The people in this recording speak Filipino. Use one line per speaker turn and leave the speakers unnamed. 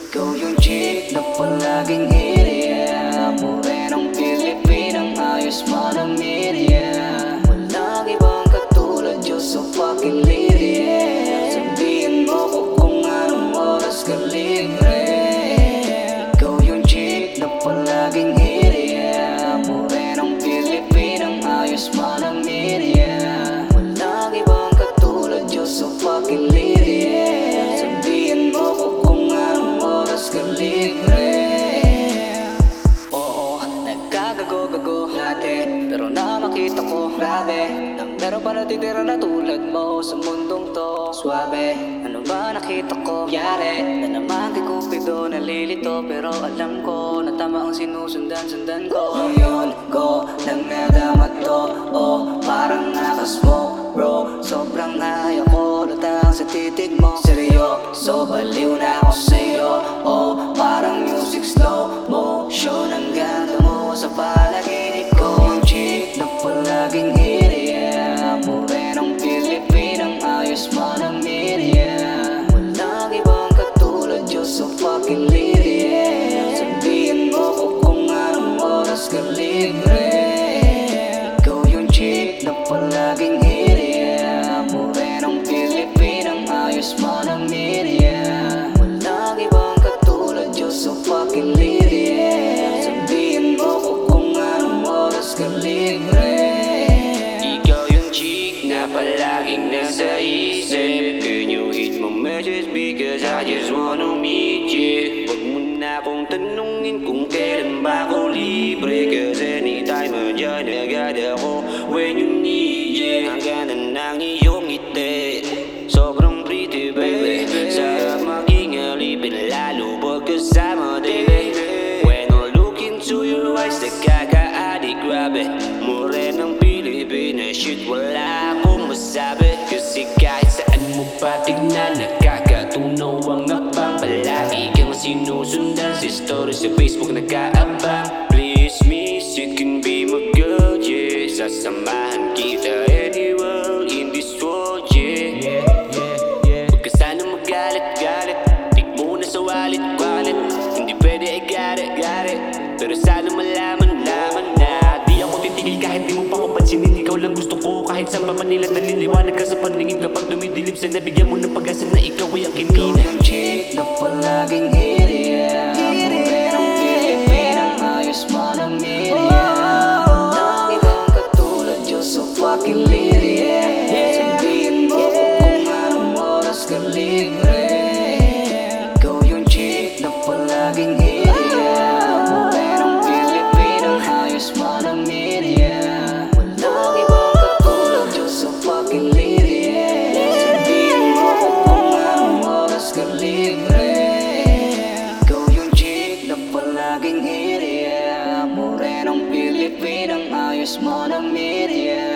Ikaw yung chick na palaging hiriya, morenong Pilipinang ayos manamiriya. Walang ibang katulad, Diyos so fucking liria. Sabihin mo ko kung anong oras ka libre. Ikaw yung chick na palaging hiriya, morenong Pilipinang ayos manamiriya. Walang ibang katulad, Diyos so fucking liria. Sabihin mo ko kung anong oras ka libre. Oo, nagkagago-gago natin, pero na makita ko, grabe, na meron pa natitira na tulad mo sa mundong to. Suabe, ano ba nakita ko? Yari, na naman kay Cupido nalilito, pero alam ko na tama ang sinusundan-sundan ko. Ngayon ko lang nadama to, oh, parang nakasmoke bro. Sobrang naya ko, lutang sa titig mo. Seryoso, baliw na ako sa'yo, oh, parang music slow motion. Ang ganda mo sa palaginig ko. Yung chick na palaging hiriya, morenong Pilipinang ayos manamiriya. Walang ibang katulad, Diyos so fucking liria. Sabihin mo ko kung anong oras ka libre. Ikaw yung chick na palaging hiriya, morenong Pilipinang ayos manamiriya. Walang ibang katulad, Diyos so fucking liria. Sabihin mo ko kung anong oras ka libre.
Ikaw yung chick na palaging nasa isip. Can you hit my message because I just wanna meet you. Huwag mo na akong tanungin kung kailan ba ako libre, cause anytime andyan agad ako when you need it. Ang ganda ng iyong ngiti, sobrang pretty baby. Sarap maging alipin lalo pag kasama daily. When I look into your eyes, nakaka-addict, grabe. Morenang Pilipina, shit wala akong masabi. Kasi kahit saan mo pa tignan, nakakatunaw ang abang. Palagi kang sinusundan sa story sa Facebook, nag-aabang. Please miss, you can be my girl, yeah. Sasamahan kita anywhere in this world, yeah. Huwag ka sana magalit-galit, di mo na sa walit-walit. Hindi pwede ay got it. Pero sana malaman na di ako titigil kahit di mo pa ako pansinin. Ikaw lang gusto ko kahit saan pa Manila. Naliliwanag ka sa paningin kapag dumidilim sa nabigyan mo ng pag-asa na ikaw ay ang
Ikaw
kinina.
yung chick na palaging hiriya, morenong Pilipinang ayos manamiriya. Walang ibang katulad, Diyos so fucking liria. Sabihin mo ko kung anong oras ka libre. Ikaw yung chick na palaging hiriya, morenong Pilipinang ayos manamiriya. Walang ibang katulad, Diyos so fucking liria. Sabihin mo ko kung anong oras ka libre. Ikaw yung chick na palaging hiriya, morenong Pilipinang ayos manamiriya.